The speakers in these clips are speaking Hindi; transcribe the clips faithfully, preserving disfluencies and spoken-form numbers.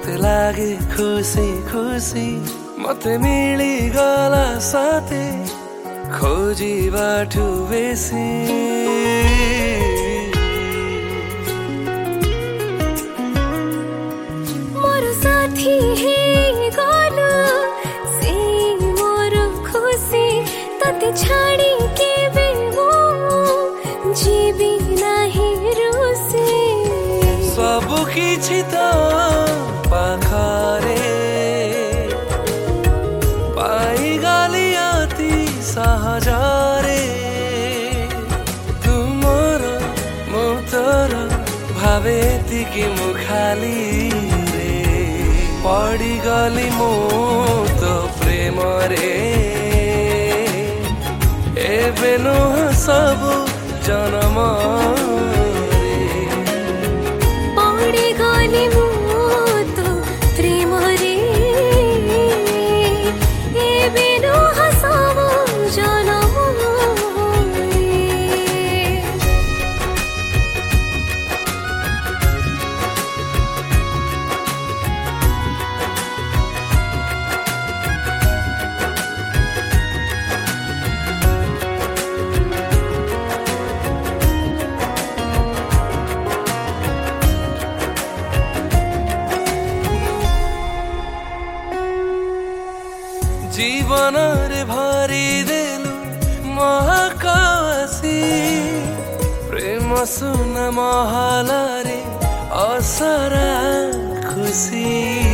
मते लागे खुशी खुशी मते मिली गला साथे खोजी बाठु बेसी मोर साथी हे गलो से मोर खुशी तते छाड़ी के बे वो जीवी नाही रुसे सब किछि त पाखरे पाई गली अति सहजरे तुमर मोतर भावे तिकी मुखाली रे पड़ी गली मो तो प्रेम रे एबे नुह सब जनम पड़ी गली मो तो प्रेम रे एबे नुह सब जनम जीवन रे भरी देलु महाकाशी प्रेम सुन महल रे असरा खुशी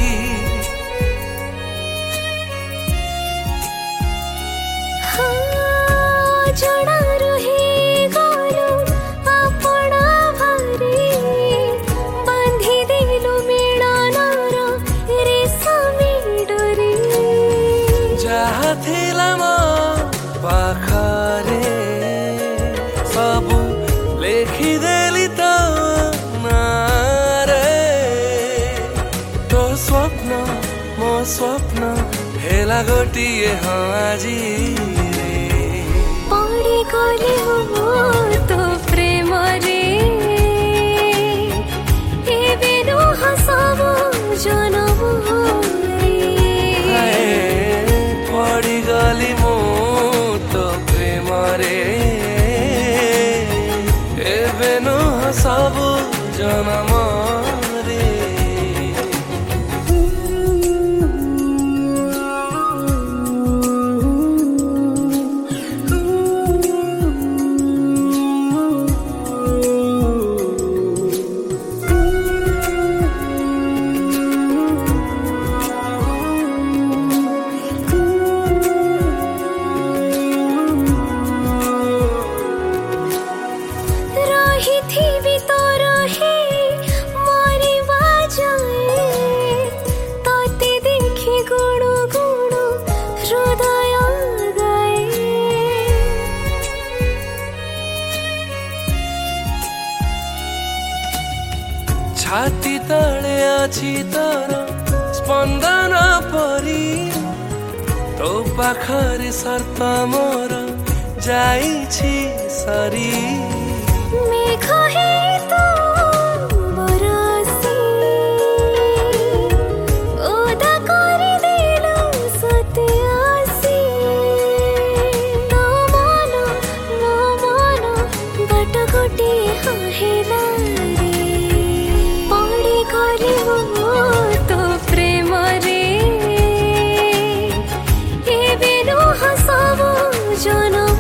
जड़ा रहे गलो अपना भरी बांधी देलु मिलनर रेशमी डोरी जहा थिला म पाखरे सबु लेखिदेली त नारे तो स्वप्न मो स्वप्न हेला गोटिए हाँजी पड़ी गली हो तो प्रेम रे एबे नुह सब जनम पड़ी गली मो तो प्रेम रे एबे नुह सब जनम रे रही थी भी तो रहे मारी बाजाए ताते देखी गुणु गुणु हृदय गाए छाती तले अछि तर स्पंदन परी तो पाखरे सर्त मोर जाइछि सरी मेघ हे तो बरसी ओदा करि देलु सते आसी तो मन मो मन गट गटी हेला रे पड़ी गली हो तो प्रेम रे एबे नुह सब जनम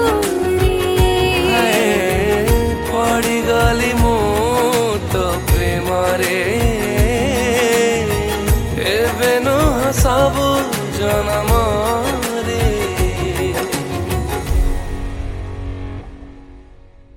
पड़ी गली मो तो प्रेम रे एबे नुह सब जनम